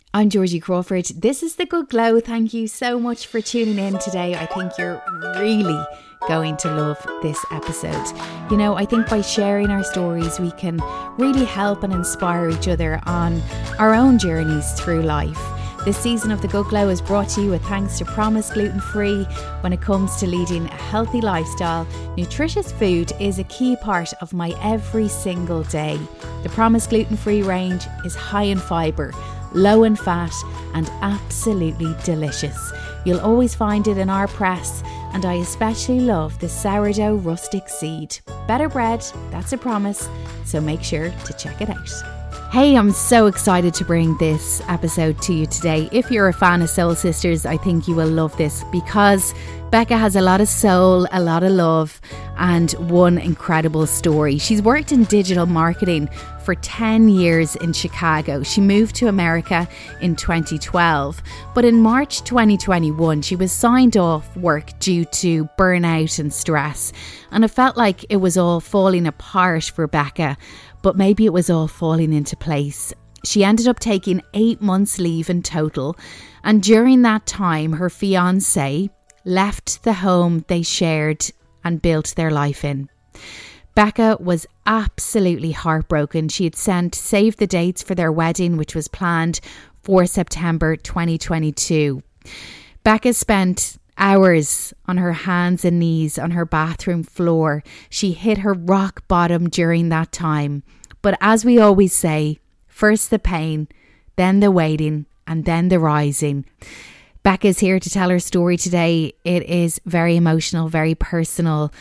I'm Georgie Crawford. This is The Good Glow. Thank you so much for tuning in today. I think you're really going to love this episode. You know, I think by sharing our stories, we can really help and inspire each other on our own journeys through life. This season of The Good Glow is brought to you with thanks to Promise Gluten Free. When it comes to leading a healthy lifestyle, nutritious food is a key part of my every single day. The Promise Gluten Free range is high in fibre, low in fat, and absolutely delicious. You'll always find it in our press, and I especially love the sourdough rustic seed. Better bread, that's a promise, so make sure to check it out. Hey, I'm so excited to bring this episode to you today. If you're a fan of Soul Sisters, I think you will love this because Becca has a lot of soul, a lot of love, and one incredible story. She's worked in digital marketing for 10 years in Chicago. She moved to America in 2012, but in March 2021, she was signed off work due to burnout and stress. And it felt like it was all falling apart for Becca, but maybe it was all falling into place. She ended up taking 8 months leave in total. And during that time, her fiancé left the home they shared and built their life in. Becca was absolutely heartbroken. She had saved the dates for their wedding, which was planned for September 2022. Becca spent hours on her hands and knees on her bathroom floor. She hit her rock bottom during that time. But as we always say, first the pain, then the waiting, and then the rising. Becca's here to tell her story today. It is very emotional, very personal,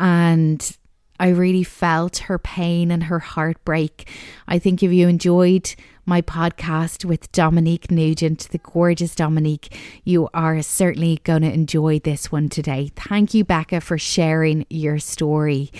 and I really felt her pain and her heartbreak. I think if you enjoyed my podcast with Dominique Nugent, the gorgeous Dominique, you are certainly going to enjoy this one today. Thank you, Becca, for sharing your story.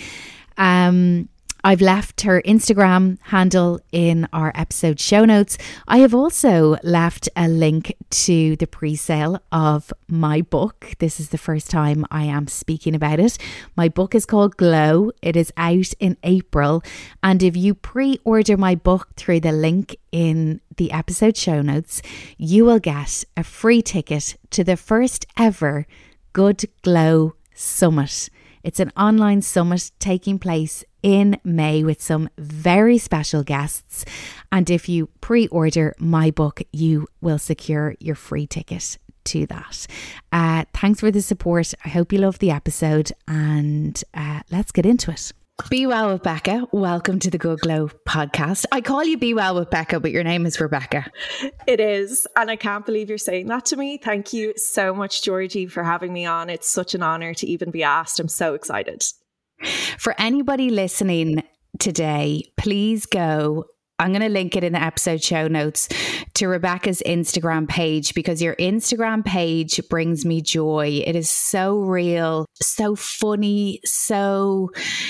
I've left her Instagram handle in our episode show notes. I have also left a link to the pre-sale of my book. This is the first time I am speaking about it. My book is called Glow. It is out in April. And if you pre-order my book through the link in the episode show notes, you will get a free ticket to the first ever Good Glow Summit. It's an online summit taking place in May with some very special guests. And if you pre-order my book, you will secure your free ticket to that. Thanks for the support. I hope you love the episode and let's get into it. Be Well with Becca. Welcome to the Good Glow podcast. I call you Be Well with Becca, but your name is Rebecca. It is. And I can't believe you're saying that to me. Thank you so much, Georgie, for having me on. It's such an honor to even be asked. I'm so excited. For anybody listening today, please go. I'm going to link it in the episode show notes to Rebecca's Instagram page because your Instagram page brings me joy. It is so real, so funny, so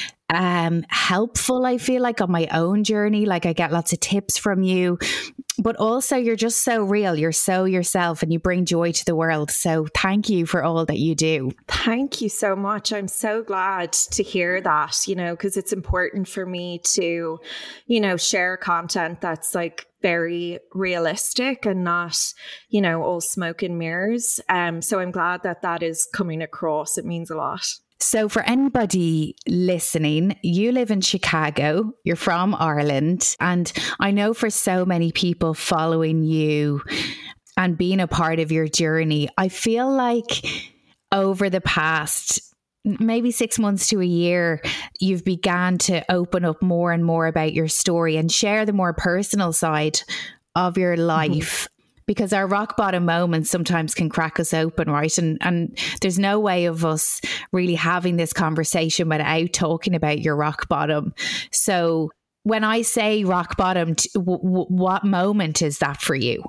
helpful. I feel like on my own journey, like I get lots of tips from you, but also you're just so real. You're so yourself and you bring joy to the world. So thank you for all that you do. Thank you so much. I'm so glad to hear that, because it's important for me to, share content that's like very realistic and not, all smoke and mirrors. So I'm glad that is coming across. It means a lot. So for anybody listening, you live in Chicago, you're from Ireland, and I know for so many people following you and being a part of your journey, I feel like over the past maybe 6 months to a year, you've began to open up more and more about your story and share the more personal side of your life. Because our rock bottom moments sometimes can crack us open, right? And there's no way of us really having this conversation without talking about your rock bottom. So when I say rock bottom, what moment is that for you?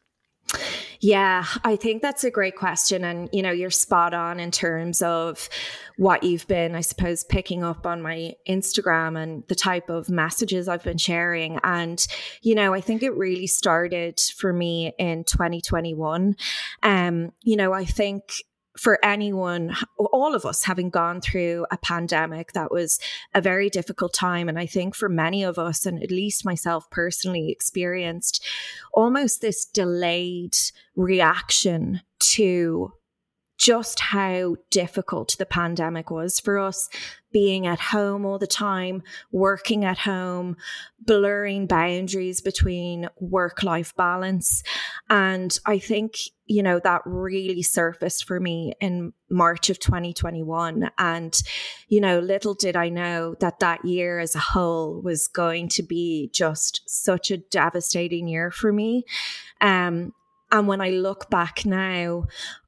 Yeah, I think that's a great question. And, you're spot on in terms of what you've been, I suppose, picking up on my Instagram and the type of messages I've been sharing. And, I think it really started for me in 2021. I think for anyone, all of us having gone through a pandemic, that was a very difficult time. And I think for many of us, and at least myself personally, experienced almost this delayed reaction to just how difficult the pandemic was for us, being at home all the time, working at home, blurring boundaries between work-life balance. And I think, that really surfaced for me in March of 2021. And, little did I know that year as a whole was going to be just such a devastating year for me. And when I look back now,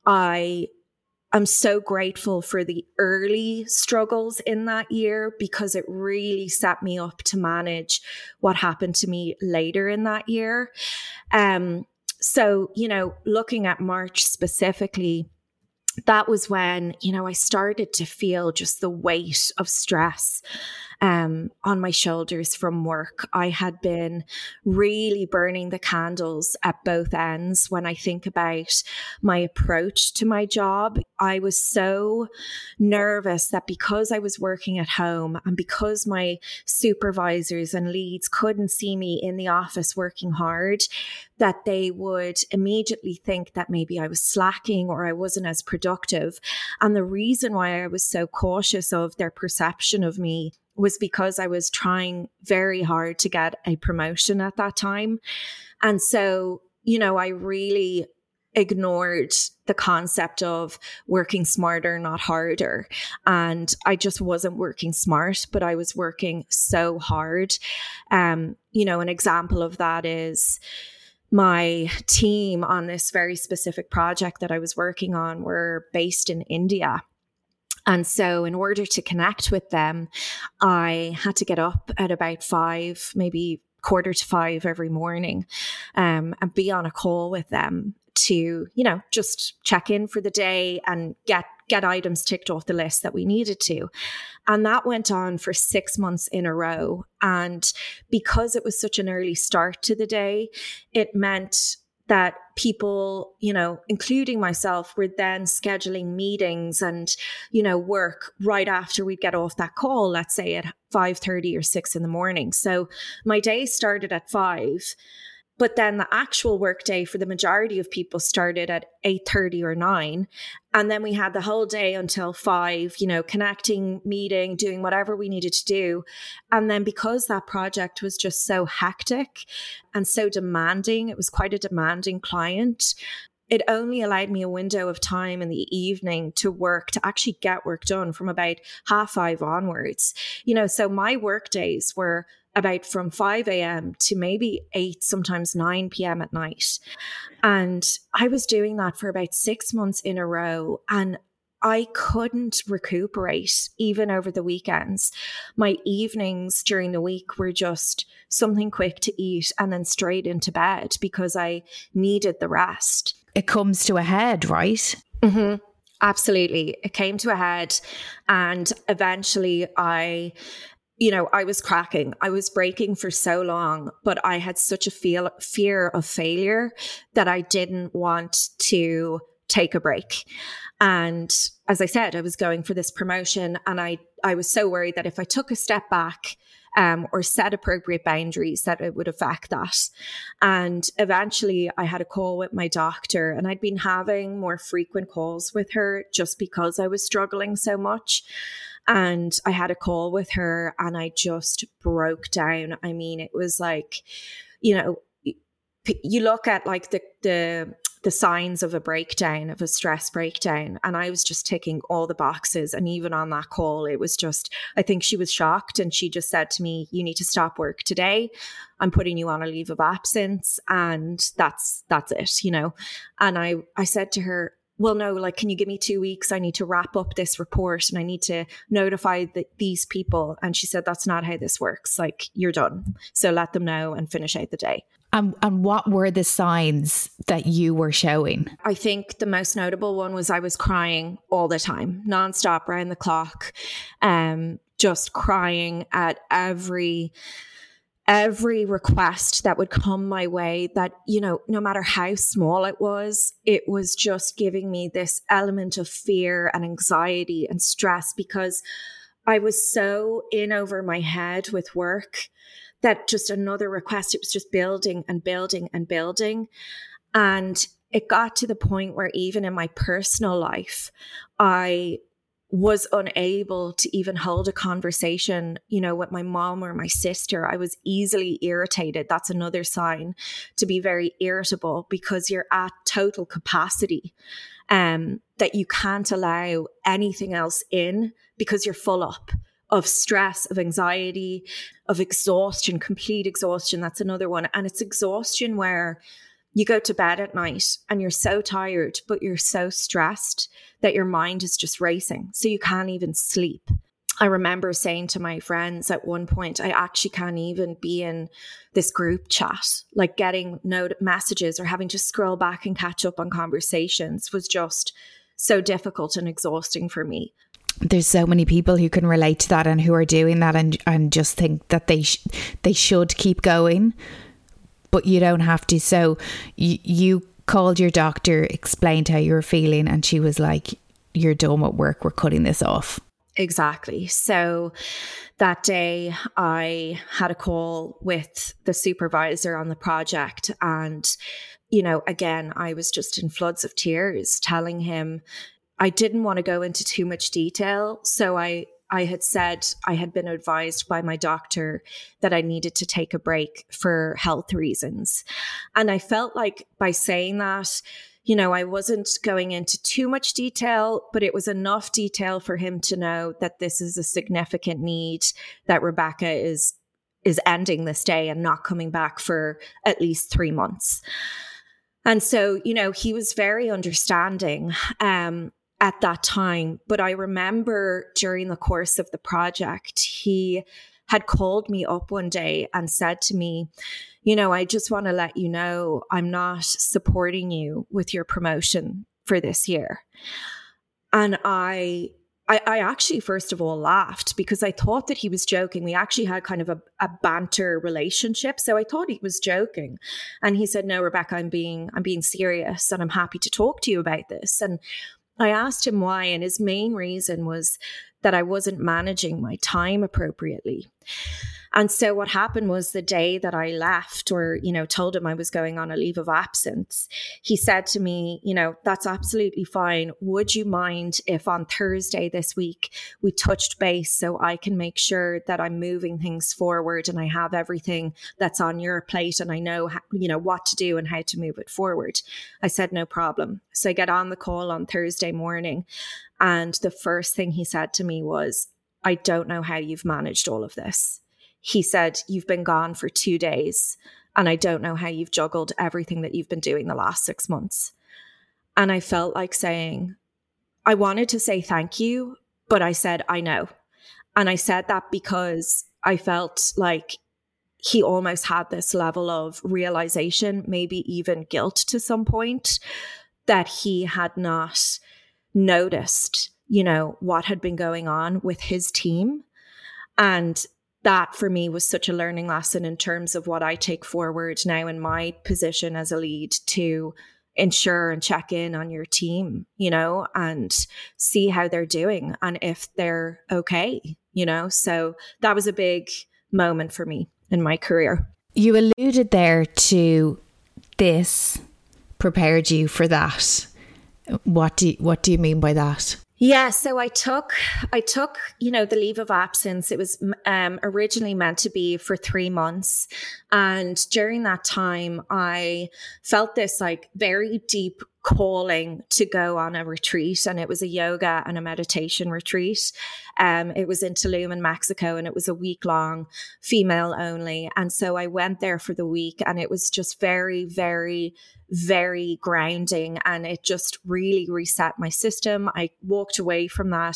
I'm so grateful for the early struggles in that year, because it really set me up to manage what happened to me later in that year. So, looking at March specifically, that was when, I started to feel just the weight of stress on my shoulders from work. I had been really burning the candles at both ends. When I think about my approach to my job, I was so nervous that because I was working at home and because my supervisors and leads couldn't see me in the office working hard, that they would immediately think that maybe I was slacking or I wasn't as productive. And the reason why I was so cautious of their perception of me was because I was trying very hard to get a promotion at that time. And so, I really ignored the concept of working smarter, not harder. And I just wasn't working smart, but I was working so hard. An example of that is my team on this very specific project that I was working on were based in India. And so in order to connect with them, I had to get up at about 5, maybe 4:45 every morning, and be on a call with them to, just check in for the day and get items ticked off the list that we needed to. And that went on for 6 months in a row. And because it was such an early start to the day, it meant that people, including myself, were then scheduling meetings and, work right after we'd get off that call, let's say at 5:30 or 6 in the morning. So my day started at 5. But then the actual workday for the majority of people started at 8:30 or 9. And then we had the whole day until 5, connecting, meeting, doing whatever we needed to do. And then because that project was just so hectic and so demanding, it was quite a demanding client, it only allowed me a window of time in the evening to actually get work done from about 5:30 onwards. So my work days were about from 5 a.m. to maybe 8, sometimes 9 p.m. at night. And I was doing that for about 6 months in a row. And I couldn't recuperate even over the weekends. My evenings during the week were just something quick to eat and then straight into bed because I needed the rest. It comes to a head, right? Mm-hmm. Absolutely. It came to a head. And eventually I was cracking. I was breaking for so long, but I had such a fear of failure that I didn't want to take a break. And as I said, I was going for this promotion, and I was so worried that if I took a step back or set appropriate boundaries, that it would affect that. And eventually I had a call with my doctor, and I'd been having more frequent calls with her just because I was struggling so much. And I had a call with her and I just broke down. I mean, it was like, you look at like the signs of a breakdown, of a stress breakdown. And I was just ticking all the boxes. And even on that call, it was just, I think she was shocked. And she just said to me, "You need to stop work today. I'm putting you on a leave of absence." And that's it, And I said to her, "Well, no, can you give me 2 weeks? I need to wrap up this report and I need to notify these people." And she said, "That's not how this works. You're done. So let them know and finish out the day." And what were the signs that you were showing? I think the most notable one was I was crying all the time, nonstop, round the clock, just crying at every every request that would come my way that, you know, no matter how small it was just giving me this element of fear and anxiety and stress, because I was so in over my head with work that just another request, it was just building and building and building. And it got to the point where even in my personal life, I was unable to even hold a conversation, you know, with my mom or my sister. I was easily irritated. That's another sign to be very irritable, because you're at total capacity, that you can't allow anything else in, because you're full up of stress, of anxiety, of exhaustion, complete exhaustion. That's another one. And it's exhaustion where you go to bed at night and you're so tired, but you're so stressed that your mind is just racing. So you can't even sleep. I remember saying to my friends at one point, I actually can't even be in this group chat, like getting messages or having to scroll back and catch up on conversations was just so difficult and exhausting for me. There's so many people who can relate to that and who are doing that and just think that they should keep going, but you don't have to. So you called your doctor, explained how you were feeling, and she was like, you're done with work, we're cutting this off. Exactly. So that day I had a call with the supervisor on the project, and, you know, again, I was just in floods of tears telling him I didn't want to go into too much detail. So I had said I had been advised by my doctor that I needed to take a break for health reasons. And I felt like by saying that, you know, I wasn't going into too much detail, but it was enough detail for him to know that this is a significant need, that Rebecca is ending this day and not coming back for at least 3 months. And so, you know, he was very understanding at that time. But I remember during the course of the project, he had called me up one day and said to me, you know, I just want to let you know I'm not supporting you with your promotion for this year. And I actually, first of all, laughed because I thought that he was joking. We actually had kind of a banter relationship. So I thought he was joking. And he said, no, Rebecca, I'm being serious and I'm happy to talk to you about this. And I asked him why. And his main reason was that I wasn't managing my time appropriately. And so what happened was the day that I left, or, you know, told him I was going on a leave of absence, he said to me, you know, that's absolutely fine. Would you mind if on Thursday this week we touched base so I can make sure that I'm moving things forward and I have everything that's on your plate and I know, you know, what to do and how to move it forward? I said, no problem. So I get on the call on Thursday morning, and the first thing he said to me was, I don't know how you've managed all of this. He said, you've been gone for 2 days and I don't know how you've juggled everything that you've been doing the last 6 months. And I felt like saying, I wanted to say thank you, but I said, I know. And I said that because I felt like he almost had this level of realization, maybe even guilt to some point, that he had not noticed, you know, what had been going on with his team. And that for me was such a learning lesson in terms of what I take forward now in my position as a lead, to ensure and check in on your team, you know, and see how they're doing and if they're okay, you know. So that was a big moment for me in my career. You alluded there to this prepared you for that. What do you mean by that? Yeah, so I took, you know, the leave of absence. It was originally meant to be for 3 months. And during that time, I felt this like very deep calling to go on a retreat. And it was a yoga and a meditation retreat. It was in Tulum in Mexico, and it was a week long, female only. And so I went there for the week, and it was just very, very, very grounding, and it just really reset my system. I walked away from that,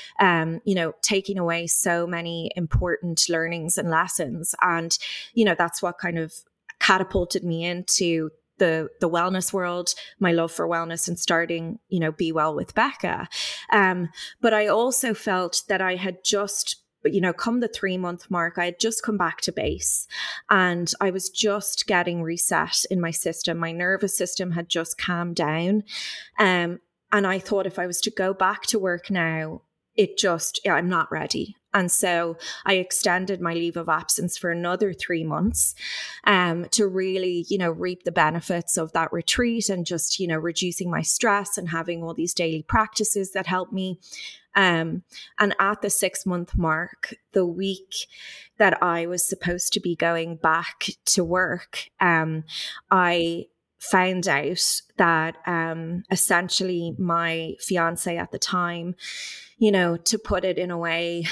you know, taking away so many important learnings and lessons. And, you know, that's what kind of catapulted me into the wellness world, my love for wellness, and starting, you know, Be Well with Becca. But I also felt that I had just But, come the 3-month mark, I had just come back to base and I was just getting reset in my system. My nervous system had just calmed down. And I thought if I was to go back to work now, I'm not ready. And so I extended my leave of absence for another 3 months to really, reap the benefits of that retreat and just, reducing my stress and having all these daily practices that help me. And at the 6-month mark, the week that I was supposed to be going back to work, I found out that essentially my fiance at the time, to put it in a way,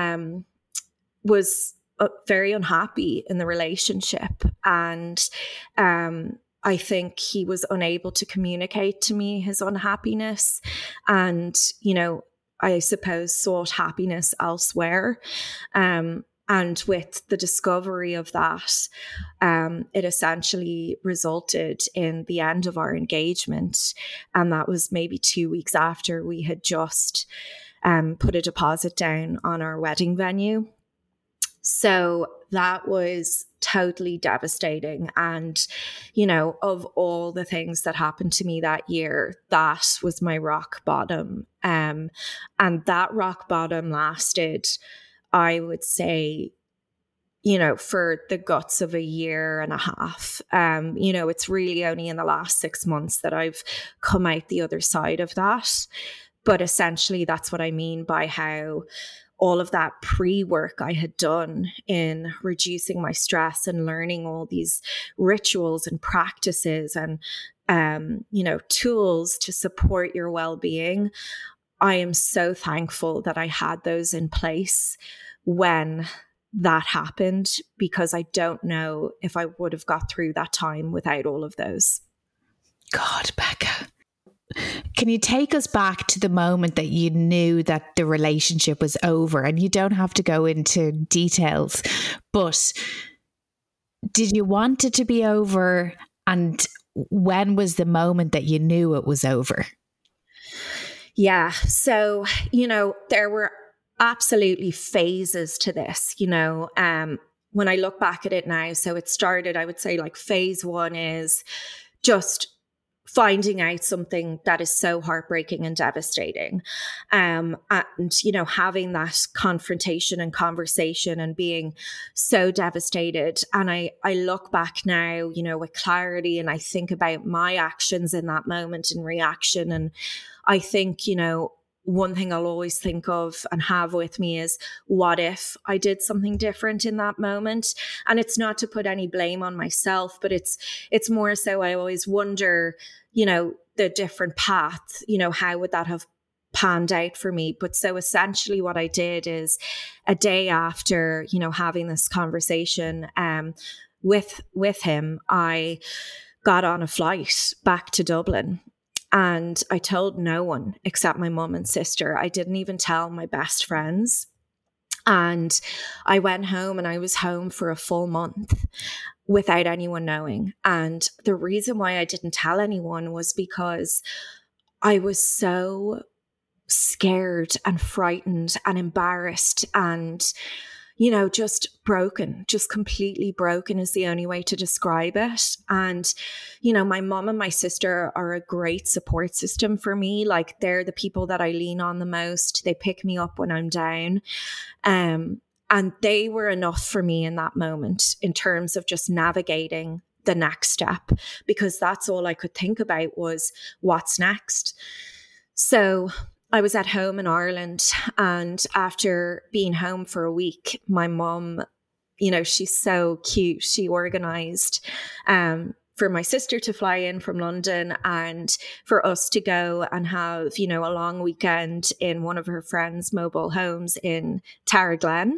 was very unhappy in the relationship. And I think he was unable to communicate to me his unhappiness and, I suppose sought happiness elsewhere. And with the discovery of that, it essentially resulted in the end of our engagement. And that was maybe 2 weeks after we had just put a deposit down on our wedding venue. So that was totally devastating. And, of all the things that happened to me that year, that was my rock bottom. And that rock bottom lasted, I would say, for the guts of 1.5 years. It's really only in the last 6 months that I've come out the other side of that. But essentially, that's what I mean by how all of that pre-work I had done in reducing my stress and learning all these rituals and practices and, tools to support your well-being. I am so thankful that I had those in place when that happened, because I don't know if I would have got through that time without all of those. God, Becca. Can you take us back to the moment that you knew that the relationship was over? And you don't have to go into details, but did you want it to be over? And when was the moment that you knew it was over? Yeah. So, there were absolutely phases to this, when I look back at it now. So it started, I would say, like phase 1 is just finding out something that is so heartbreaking and devastating. And, having that confrontation and conversation and being so devastated. And I look back now, with clarity, and I think about my actions in that moment and reaction. And I think, one thing I'll always think of and have with me is, what if I did something different in that moment? And it's not to put any blame on myself, but it's more so I always wonder, the different path, how would that have panned out for me? But so essentially what I did is, a day after, having this conversation with him, I got on a flight back to Dublin. And I told no one except my mum and sister. I didn't even tell my best friends. And I went home, and I was home for a full month without anyone knowing. And the reason why I didn't tell anyone was because I was so scared and frightened and embarrassed and, just broken, just completely broken is the only way to describe it. And, my mom and my sister are a great support system for me. Like, they're the people that I lean on the most. They pick me up when I'm down. And they were enough for me in that moment in terms of just navigating the next step, because that's all I could think about was what's next. So I was at home in Ireland, and after being home for a week, my mum, she's so cute. She organised for my sister to fly in from London and for us to go and have, a long weekend in one of her friends' mobile homes in Tarraglen.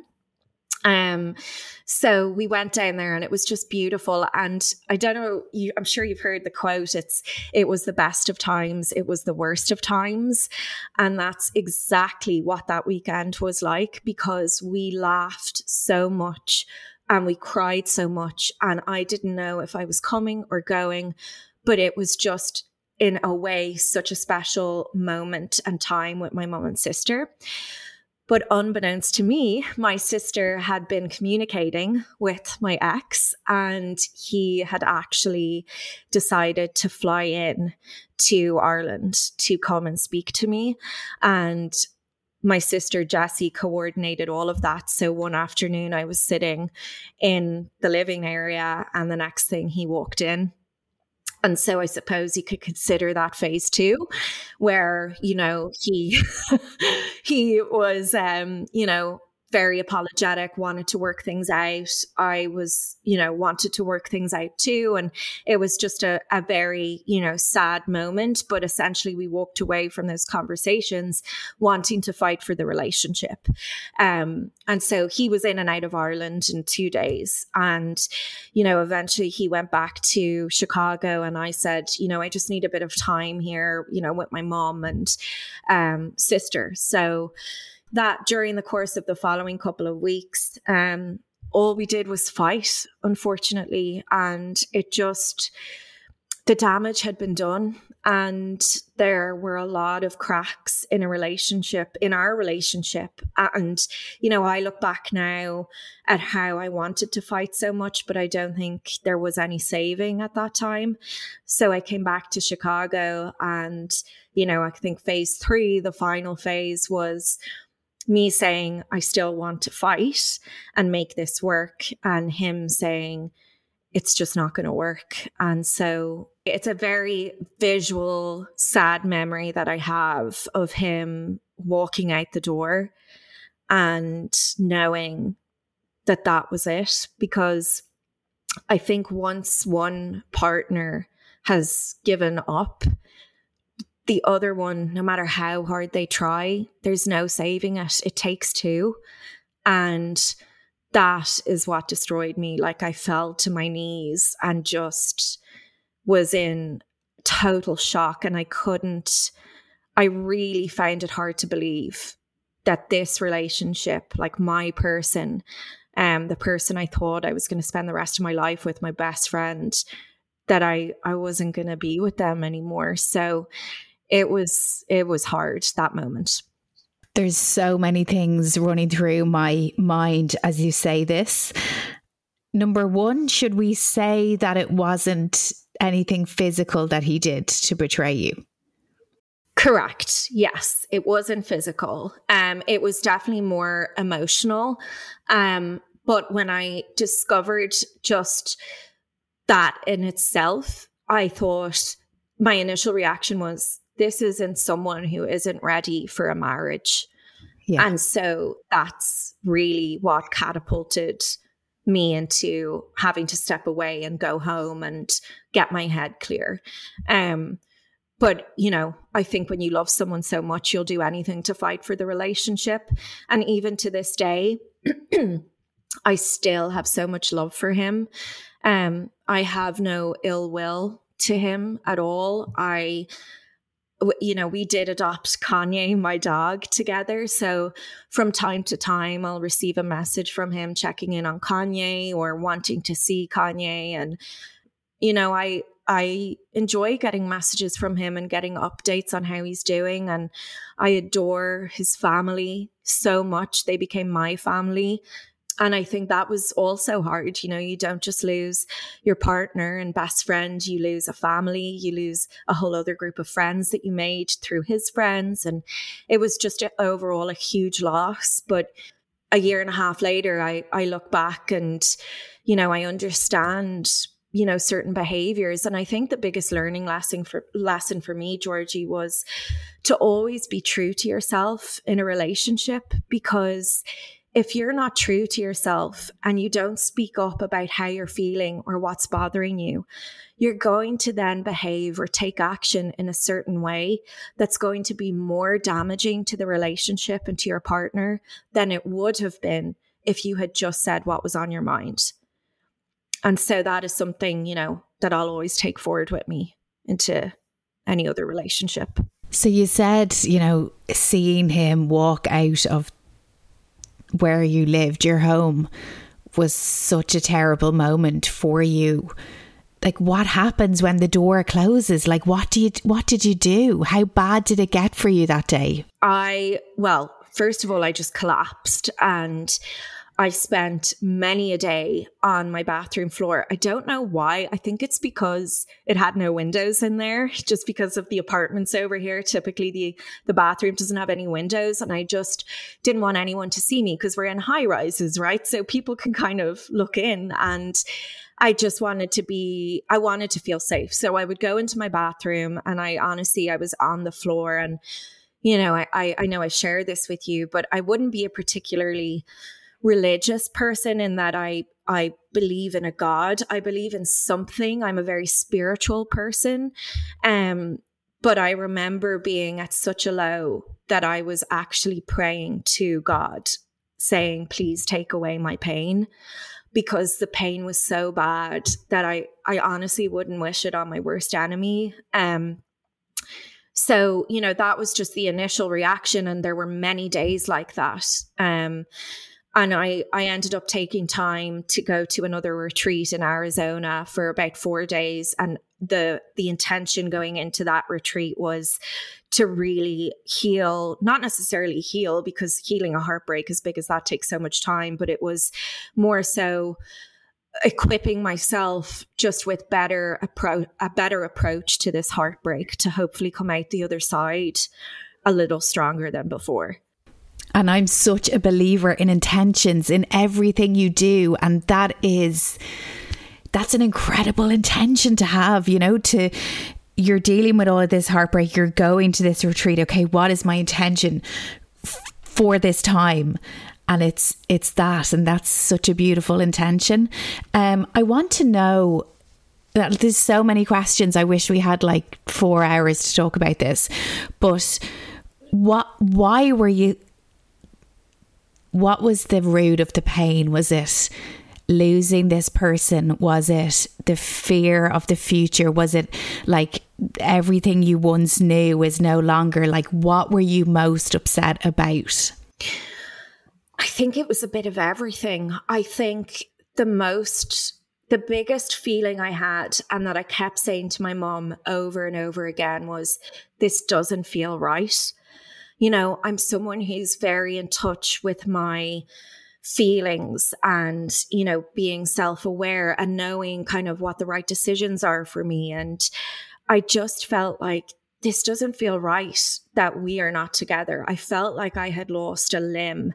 So we went down there, and it was just beautiful. And I don't know, I'm sure you've heard the quote. It was the best of times. It was the worst of times. And that's exactly what that weekend was like, because we laughed so much and we cried so much. And I didn't know if I was coming or going, but it was just, in a way, such a special moment and time with my mum and sister. But unbeknownst to me, my sister had been communicating with my ex, and he had actually decided to fly in to Ireland to come and speak to me. And my sister Jessie coordinated all of that. So one afternoon I was sitting in the living area, and the next thing he walked in. And so I suppose you could consider that phase 2, where, you know, he was, you know, very apologetic, wanted to work things out. I was, you know, wanted to work things out too. And it was just a very, you know, sad moment. But essentially we walked away from those conversations wanting to fight for the relationship. And so he was in and out of Ireland in 2 days. And, you know, eventually he went back to Chicago, and I said, you know, I just need a bit of time here, you know, with my mom and sister. So that during the course of the following couple of weeks, all we did was fight, unfortunately. And it just, the damage had been done. And there were a lot of cracks in our relationship. And, you know, I look back now at how I wanted to fight so much, but I don't think there was any saving at that time. So I came back to Chicago, and, you know, I think phase 3, the final phase, was me saying, I still want to fight and make this work, and him saying, it's just not going to work. And so it's a very visual, sad memory that I have of him walking out the door and knowing that that was it. Because I think once one partner has given up, the other one, no matter how hard they try, there's no saving it. It takes 2. And that is what destroyed me. Like, I fell to my knees and just was in total shock. And I really found it hard to believe that this relationship, like my person, the person I thought I was going to spend the rest of my life with, my best friend, that I wasn't going to be with them anymore. So it was hard, that moment. There's so many things running through my mind as you say this. Number 1, should we say that it wasn't anything physical that he did to betray you? Correct. Yes, it wasn't physical. It was definitely more emotional. But when I discovered just that in itself, I thought, my initial reaction was, this isn't someone who isn't ready for a marriage. Yeah. And so that's really what catapulted me into having to step away and go home and get my head clear. But, you know, I think when you love someone so much, you'll do anything to fight for the relationship. And even to this day, I still have so much love for him. I have no ill will to him at all. You know, we did adopt Kanye, my dog, together. So from time to time, I'll receive a message from him checking in on Kanye or wanting to see Kanye. And, you know, I enjoy getting messages from him and getting updates on how he's doing. And I adore his family so much. They became my family. And I think that was also hard. You know, you don't just lose your partner and best friend, you lose a family, you lose a whole other group of friends that you made through his friends. And it was just overall a huge loss. But a year and a half later, I look back and, you know, I understand, you know, certain behaviors. And I think the biggest learning lesson for me, Georgie, was to always be true to yourself in a relationship. Because if you're not true to yourself and you don't speak up about how you're feeling or what's bothering you, you're going to then behave or take action in a certain way that's going to be more damaging to the relationship and to your partner than it would have been if you had just said what was on your mind. And so that is something, you know, that I'll always take forward with me into any other relationship. So you said, you know, seeing him walk out of where you lived, your home, was such a terrible moment for you. Like, what happens when the door closes? Like, what did you do? How bad did it get for you that day? Well, first of all, I just collapsed, and I spent many a day on my bathroom floor. I don't know why. I think it's because it had no windows in there, just because of the apartments over here. Typically, the bathroom doesn't have any windows. And I just didn't want anyone to see me because we're in high rises, right? So people can kind of look in, and I just wanted to feel safe. So I would go into my bathroom, and I was on the floor. And, you know, I know I share this with you, but I wouldn't be a particularly religious person in that I believe in a God. I believe in something. I'm a very spiritual person. But I remember being at such a low that I was actually praying to God, saying, please take away my pain, because the pain was so bad that I honestly wouldn't wish it on my worst enemy. So, you know, that was just the initial reaction. And there were many days like that. And I ended up taking time to go to another retreat in Arizona for about 4 days. And the intention going into that retreat was to really heal, not necessarily heal, because healing a heartbreak, as big as that, takes so much time, but it was more so equipping myself just with a better approach to this heartbreak, to hopefully come out the other side a little stronger than before. And I'm such a believer in intentions in everything you do. And that's an incredible intention to have, you know, you're dealing with all of this heartbreak, you're going to this retreat. Okay, what is my intention for this time? And it's that, and that's such a beautiful intention. I want to know, that there's so many questions. I wish we had like 4 hours to talk about this, but why were you, what was the root of the pain? Was it losing this person? Was it the fear of the future? Was it like everything you once knew is no longer? Like, what were you most upset about? I think it was a bit of everything. I think the biggest feeling I had, and that I kept saying to my mom over and over again, was, this doesn't feel right. You know, I'm someone who's very in touch with my feelings and, you know, being self-aware and knowing kind of what the right decisions are for me. And I just felt like, this doesn't feel right that we are not together. I felt like I had lost a limb.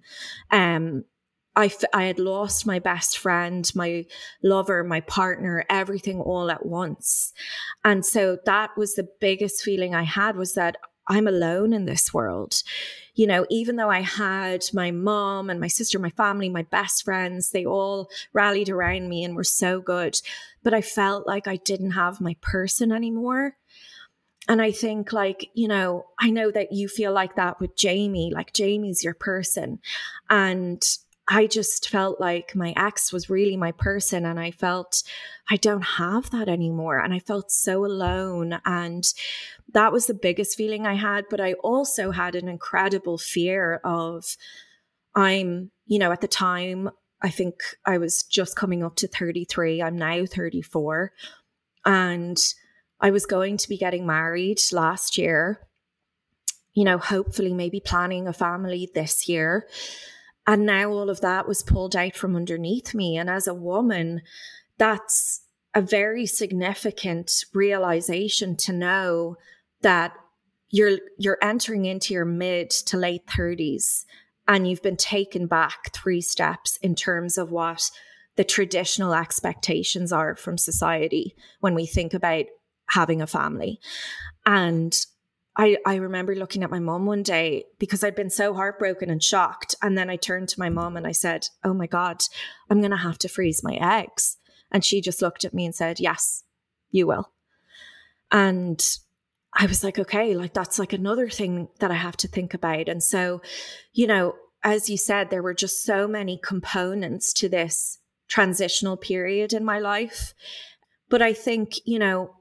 I had lost my best friend, my lover, my partner, everything all at once. And so that was the biggest feeling I had, was that I'm alone in this world. You know, even though I had my mom and my sister, my family, my best friends, they all rallied around me and were so good. But I felt like I didn't have my person anymore. And I think, like, you know, I know that you feel like that with Jamie, like Jamie's your person. And I just felt like my ex was really my person, and I felt I don't have that anymore. And I felt so alone. And that was the biggest feeling I had. But I also had an incredible fear of, you know, at the time, I think I was just coming up to 33. I'm now 34. And I was going to be getting married last year, you know, hopefully maybe planning a family this year. And now all of that was pulled out from underneath me. And as a woman, that's a very significant realization, to know that you're entering into your mid to late 30s and you've been taken back 3 steps in terms of what the traditional expectations are from society when we think about having a family. And I remember looking at my mom one day, because I'd been so heartbroken and shocked. And then I turned to my mom and I said, oh my God, I'm going to have to freeze my eggs. And she just looked at me and said, yes, you will. And I was like, okay, like that's like another thing that I have to think about. And so, you know, as you said, there were just so many components to this transitional period in my life. But I think, you know,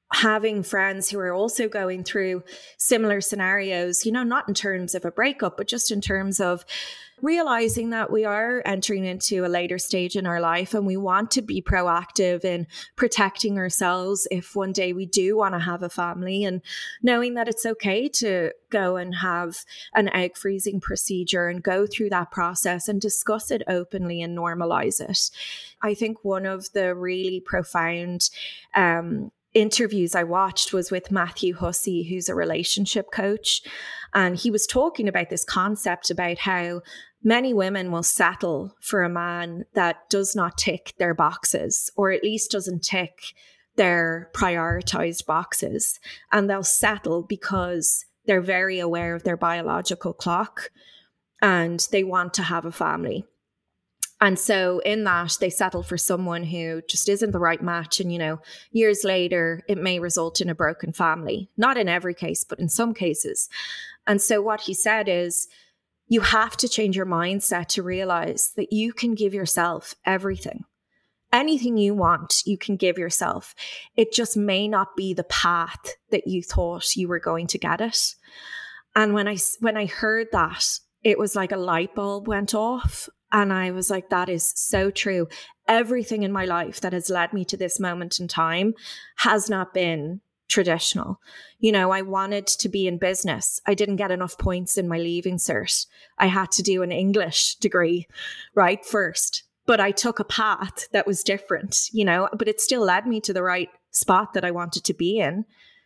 having friends who are also going through similar scenarios, you know, not in terms of a breakup, but just in terms of realizing that we are entering into a later stage in our life and we want to be proactive in protecting ourselves if one day we do want to have a family, and knowing that it's okay to go and have an egg freezing procedure and go through that process and discuss it openly and normalize it. I think one of the really profound interviews I watched was with Matthew Hussey, who's a relationship coach. And he was talking about this concept about how many women will settle for a man that does not tick their boxes, or at least doesn't tick their prioritized boxes. And they'll settle because they're very aware of their biological clock and they want to have a family. And so in that, they settle for someone who just isn't the right match. And, you know, years later, it may result in a broken family. Not in every case, but in some cases. And so what he said is, you have to change your mindset to realize that you can give yourself everything. Anything you want, you can give yourself. It just may not be the path that you thought you were going to get it. And when I heard that, it was like a light bulb went off. And I was like, that is so true. Everything in my life that has led me to this moment in time has not been traditional. You know, I wanted to be in business. I didn't get enough points in my leaving cert. I had to do an English degree, right, first. But I took a path that was different, you know, but it still led me to the right spot that I wanted to be in.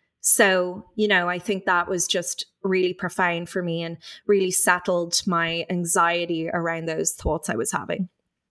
So, you know, I think that was just really profound for me and really settled my anxiety around those thoughts I was having.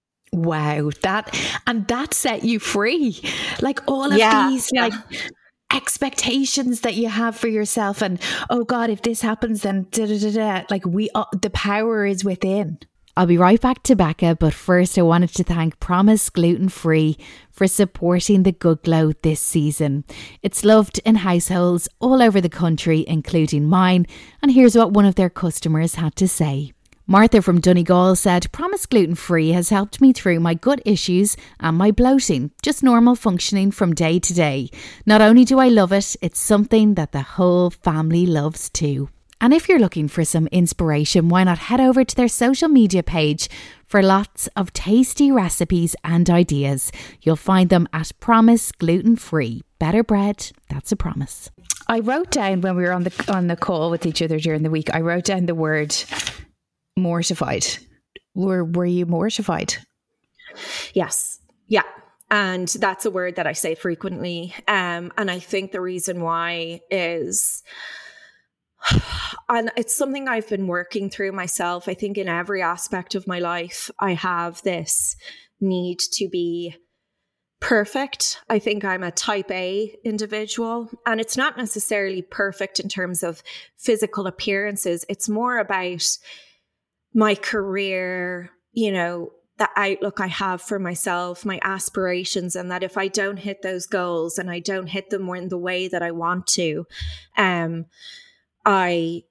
Wow, that set you free. Like all of these like expectations that you have for yourself, and oh God, if this happens, then like the power is within. I'll be right back to Becca, but first I wanted to thank Promise Gluten Free for supporting The Good Glow this season. It's loved in households all over the country, including mine, and here's what one of their customers had to say. Martha from Donegal said, Promise Gluten Free has helped me through my gut issues and my bloating, just normal functioning from day to day. Not only do I love it, it's something that the whole family loves too. And if you're looking for some inspiration, why not head over to their social media page for lots of tasty recipes and ideas. You'll find them at Promise Gluten Free. Better bread, that's a promise. I wrote down when we were on the call with each other during the week, I wrote down the word mortified. Were you mortified? Yes. Yeah. And that's a word that I say frequently. And I think the reason why is, and it's something I've been working through myself. I think in every aspect of my life, I have this need to be perfect. I think I'm a type A individual, and it's not necessarily perfect in terms of physical appearances. It's more about my career, you know, the outlook I have for myself, my aspirations, and that if I don't hit those goals and I don't hit them in the way that I want to, I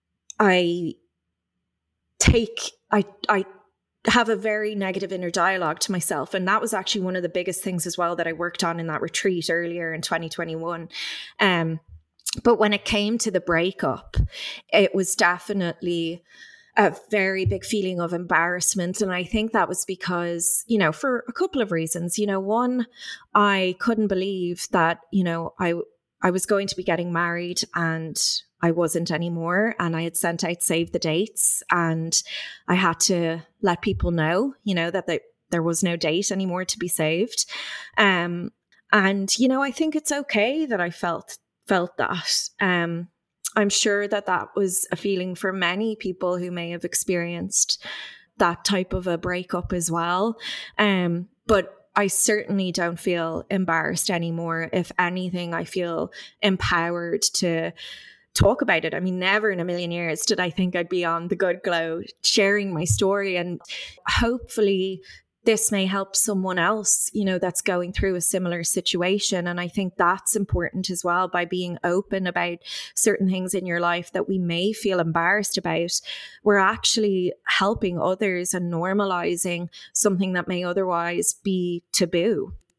have a very negative inner dialogue to myself. And that was actually one of the biggest things as well that I worked on in that retreat earlier in 2021. But when it came to the breakup, it was definitely a very big feeling of embarrassment. And I think that was because, you know, for a couple of reasons, you know, one, I couldn't believe that, you know, I was going to be getting married and I wasn't anymore. And I had sent out save the dates and I had to let people know, you know, that there was no date anymore to be saved. And, you know, I think it's okay that I felt that. I'm sure that was a feeling for many people who may have experienced that type of a breakup as well. But I certainly don't feel embarrassed anymore. If anything, I feel empowered to talk about it. I mean, never in a million years did I think I'd be on The Good Glow sharing my story, and hopefully this may help someone else, you know, that's going through a similar situation. And I think that's important as well, by being open about certain things in your life that we may feel embarrassed about. We're actually helping others and normalizing something that may otherwise be taboo.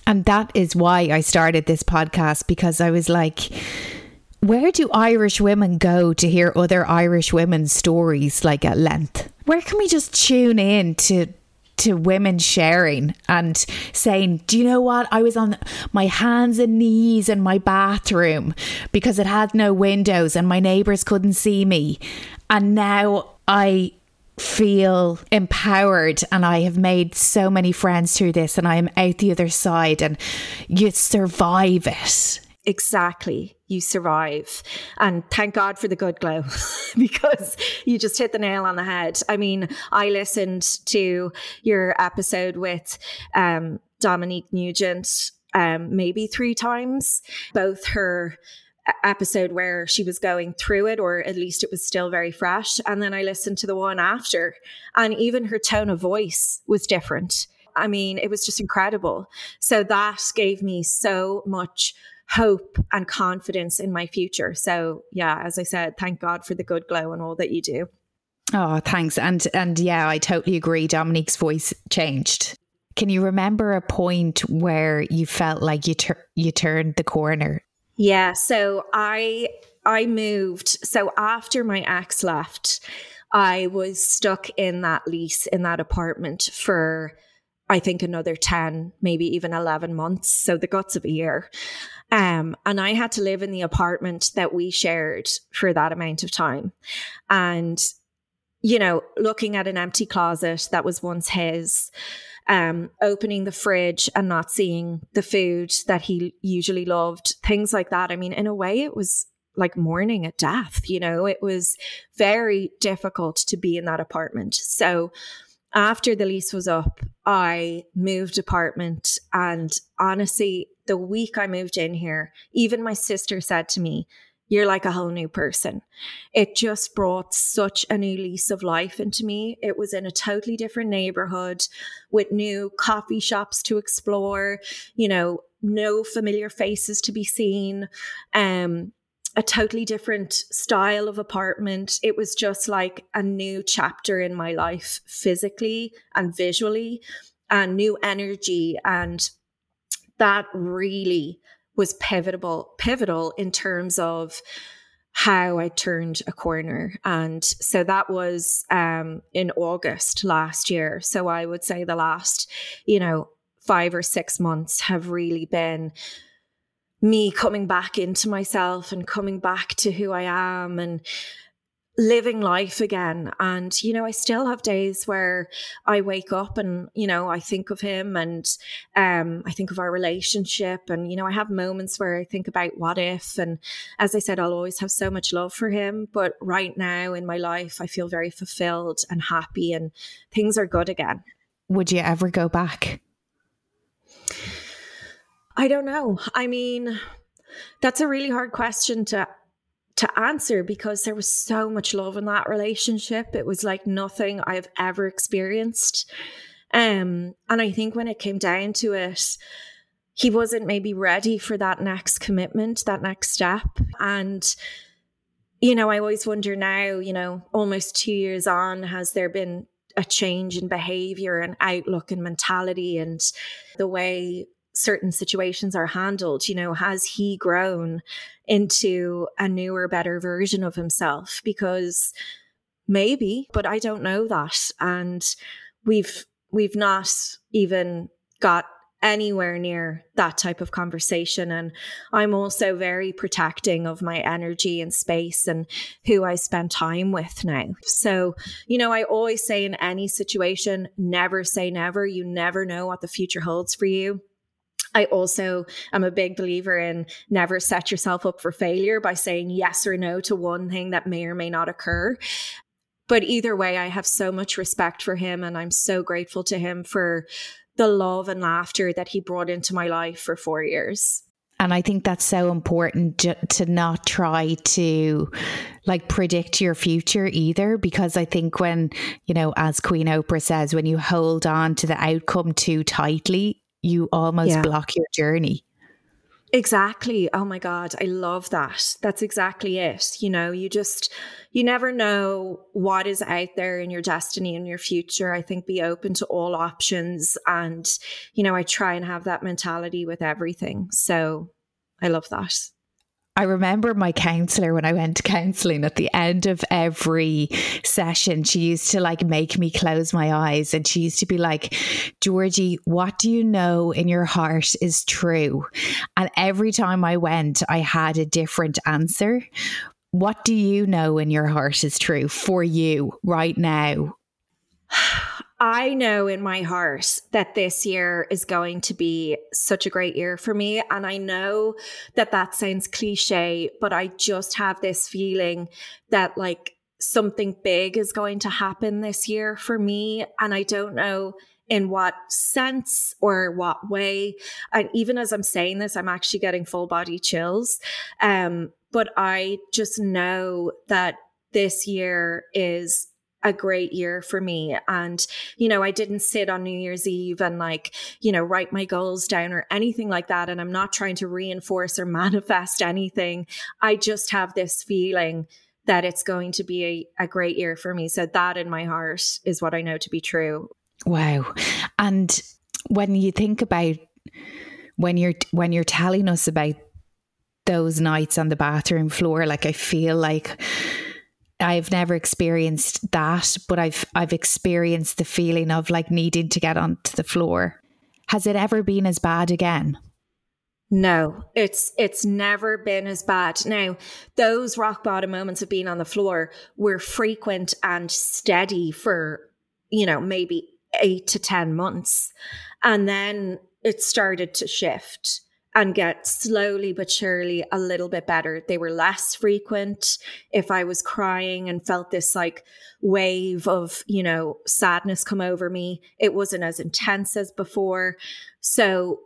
And that is why I started this podcast, because I was like, where do Irish women go to hear other Irish women's stories like at length? Where can we just tune in to women sharing and saying, do you know what? I was on my hands and knees in my bathroom because it had no windows and my neighbours couldn't see me. And now I feel empowered and I have made so many friends through this and I am out the other side, and you survive it. Exactly. You survive. And thank God for the good glow, because you just hit the nail on the head. I mean, I listened to your episode with Dominique Nugent maybe 3 times, both her episode where she was going through it, or at least it was still very fresh. And then I listened to the one after, and even her tone of voice was different. I mean, it was just incredible. So that gave me so much hope and confidence in my future. So yeah, as I said, thank God for the good glow and all that you do. Oh, thanks. And yeah, I totally agree. Dominique's voice changed. Can you remember a point where you felt like you turned the corner? Yeah. So I moved. So after my ex left, I was stuck in that lease, in that apartment for, I think, another 10, maybe even 11 months. So the guts of a year. And I had to live in the apartment that we shared for that amount of time. And, you know, looking at an empty closet that was once his, opening the fridge and not seeing the food that he usually loved, things like that. I mean, in a way, it was like mourning a death, you know, it was very difficult to be in that apartment. So after the lease was up, I moved apartment, and honestly, the week I moved in here, even my sister said to me, "You're like a whole new person." It just brought such a new lease of life into me. It was in a totally different neighborhood with new coffee shops to explore, you know, no familiar faces to be seen, a totally different style of apartment. It was just like a new chapter in my life, physically and visually, and new energy. And that really was pivotal in terms of how I turned a corner. And so that was in August last year. So I would say the last, 5 or 6 months have really been me coming back into myself and coming back to who I am and living life again. And, I still have days where I wake up and, I think of him, and I think of our relationship, and, I have moments where I think about what if. And as I said, I'll always have so much love for him. But right now in my life, I feel very fulfilled and happy, and things are good again. Would you ever go back? I don't know. I mean, that's a really hard question to answer, because there was so much love in that relationship. It was like nothing I've ever experienced. And I think when it came down to it, he wasn't maybe ready for that next commitment, that next step. And, I always wonder now, almost 2 years on, has there been a change in behavior and outlook and mentality and the way certain situations are handled? Has he grown into a newer, better version of himself? Because maybe, but I don't know that. And we've not even got anywhere near that type of conversation. And I'm also very protecting of my energy and space and who I spend time with now. So, I always say in any situation, never say never. You never know what the future holds for you. I also am a big believer in never set yourself up for failure by saying yes or no to one thing that may or may not occur. But either way, I have so much respect for him, and I'm so grateful to him for the love and laughter that he brought into my life for 4 years. And I think that's so important to not try to predict your future either, because I think when, as Queen Oprah says, when you hold on to the outcome too tightly, you almost block your journey. Exactly. Oh my God. I love that. That's exactly it. You never know what is out there in your destiny and your future. I think be open to all options. And, I try and have that mentality with everything. So I love that. I remember my counselor when I went to counselling, at the end of every session, she used to like make me close my eyes, and she used to be like, Georgie, what do you know in your heart is true? And every time I went, I had a different answer. What do you know in your heart is true for you right now? I know in my heart that this year is going to be such a great year for me. And I know that sounds cliche, but I just have this feeling that like something big is going to happen this year for me. And I don't know in what sense or what way. And even as I'm saying this, I'm actually getting full body chills. But I just know that this year is a great year for me. And, I didn't sit on New Year's Eve and write my goals down or anything like that. And I'm not trying to reinforce or manifest anything. I just have this feeling that it's going to be a great year for me. So that in my heart is what I know to be true. Wow. And when you think about when you're telling us about those nights on the bathroom floor, like I feel like I've never experienced that, but I've experienced the feeling of like needing to get onto the floor. Has it ever been as bad again? No, it's never been as bad. Now, those rock bottom moments of being on the floor were frequent and steady for, maybe 8 to 10 months. And then it started to shift and get slowly but surely a little bit better. They were less frequent. If I was crying and felt this like wave of, sadness come over me, it wasn't as intense as before. So,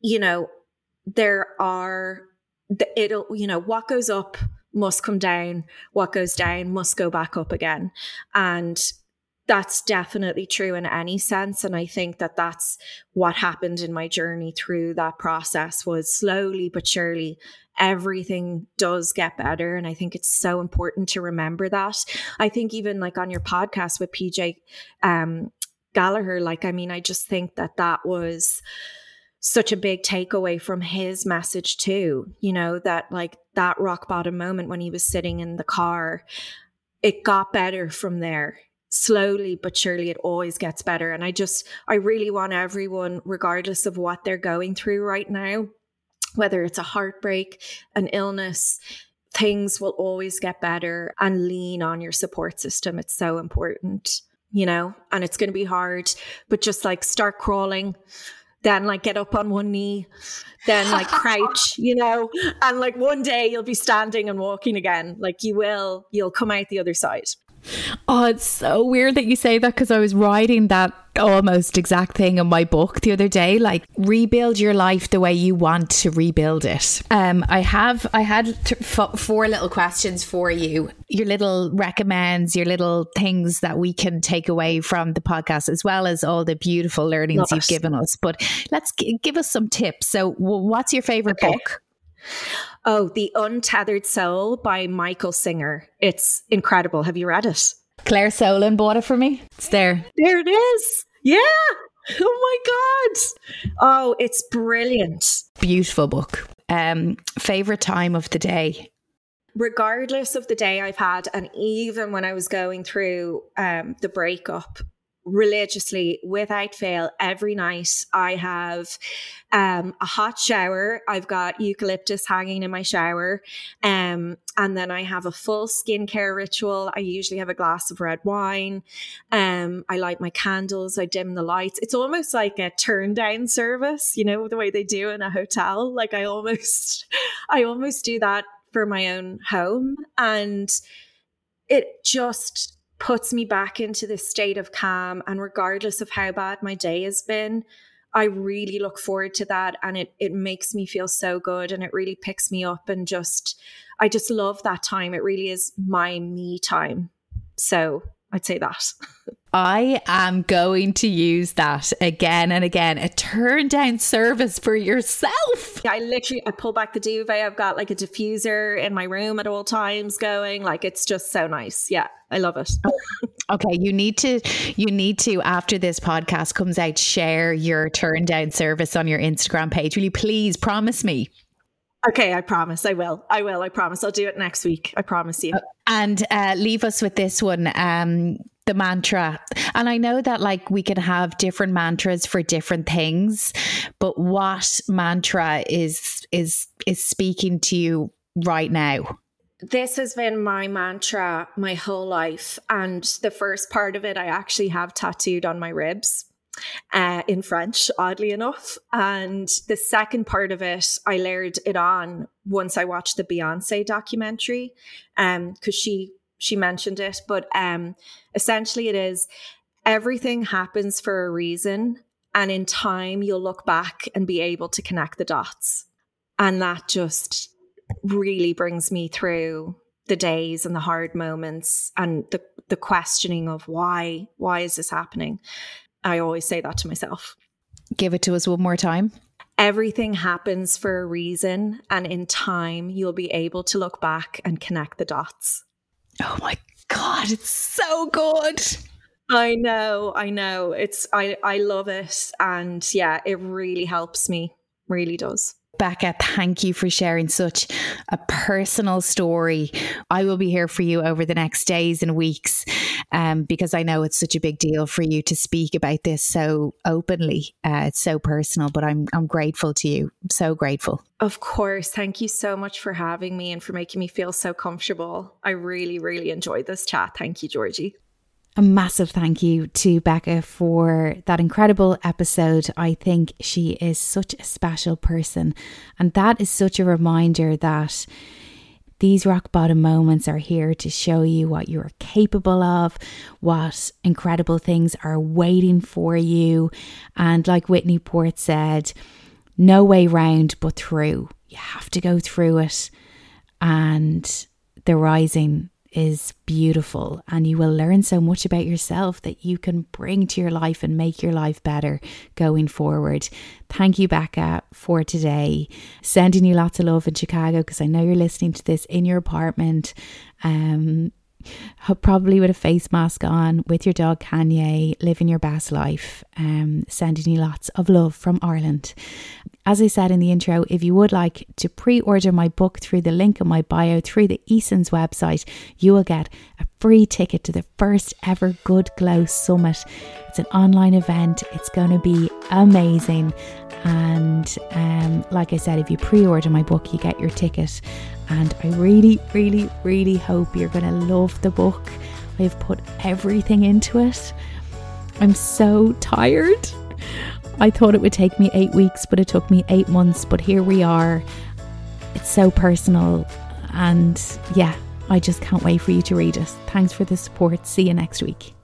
what goes up must come down. What goes down must go back up again. And that's definitely true in any sense. And I think that that's what happened in my journey through that process, was slowly but surely everything does get better. And I think it's so important to remember that. I think even like on your podcast with PJ Gallagher, I just think that was such a big takeaway from his message too, that like that rock bottom moment when he was sitting in the car, it got better from there. Slowly but surely it always gets better. And I really want everyone, regardless of what they're going through right now, whether it's a heartbreak, an illness, things will always get better, and lean on your support system. It's so important, and it's going to be hard, but just like start crawling, then like get up on one knee, then like crouch, and like one day you'll be standing and walking again. Like you'll come out the other side. Oh, it's so weird that you say that, because I was writing that almost exact thing in my book the other day, like rebuild your life the way you want to rebuild it. I had 4 little questions for you, your little recommends, your little things that we can take away from the podcast, as well as all the beautiful learnings you've given us. But let's give us some tips. So what's your favorite book? Oh, The Untethered Soul by Michael Singer. It's incredible. Have you read it? Claire Solon bought it for me. It's there. There it is. Yeah. Oh my God. Oh, it's brilliant. Beautiful book. Favorite time of the day? Regardless of the day I've had, and even when I was going through the breakup, religiously, without fail, every night I have a hot shower. I've got eucalyptus hanging in my shower, and then I have a full skincare ritual. I usually have a glass of red wine. I light my candles. I dim the lights. It's almost like a turn down service, the way they do in a hotel. Like I almost do that for my own home, and it just puts me back into this state of calm. And regardless of how bad my day has been, I really look forward to that. And it makes me feel so good, and it really picks me up, and I just love that time. It really is my me time. So I'd say that. I am going to use that again and again. A turn down service for yourself. I pull back the duvet. I've got like a diffuser in my room at all times going. Like, it's just so nice. Yeah, I love it. Okay, you need to after this podcast comes out, share your turn down service on your Instagram page. Will you please promise me? Okay, I promise. I will. I promise. I'll do it next week. I promise you. And leave us with this one, the mantra. And I know that like we can have different mantras for different things, but what mantra is speaking to you right now? This has been my mantra my whole life. And the first part of it, I actually have tattooed on my ribs in French, oddly enough. And the second part of it, I layered it on once I watched the Beyonce documentary, because she mentioned it. But essentially it is, everything happens for a reason. And in time, you'll look back and be able to connect the dots. And that just really brings me through the days and the hard moments and the questioning of why is this happening? I always say that to myself. Give it to us one more time. Everything happens for a reason, and in time you'll be able to look back and connect the dots. Oh my God, it's so good. I know. I love it. And yeah, it really helps me. Really does. Becca, thank you for sharing such a personal story. I will be here for you over the next days and weeks, because I know it's such a big deal for you to speak about this so openly. It's so personal, but I'm grateful to you. So grateful. Of course. Thank you so much for having me and for making me feel so comfortable. I really, really enjoyed this chat. Thank you, Georgie. A massive thank you to Becca for that incredible episode. I think she is such a special person. And that is such a reminder that these rock bottom moments are here to show you what you're capable of, what incredible things are waiting for you. And like Whitney Port said, no way round but through. You have to go through it. And the rising is beautiful, and you will learn so much about yourself that you can bring to your life and make your life better going forward. Thank you, Becca, for today. Sending you lots of love in Chicago, because I know you're listening to this in your apartment, probably with a face mask on, with your dog Kanye, living your best life. Sending you lots of love from Ireland. As I said in the intro, if you would like to pre-order my book through the link in my bio through the Eason's website, you will get a free ticket to the first ever Good Glow Summit. It's an online event. It's going to be amazing. And like I said, if you pre-order my book, you get your ticket. And I really, really, really hope you're going to love the book. I've put everything into it. I'm so tired. I thought it would take me 8 weeks, but it took me 8 months. But here we are. It's so personal. And yeah, I just can't wait for you to read it. Thanks for the support. See you next week.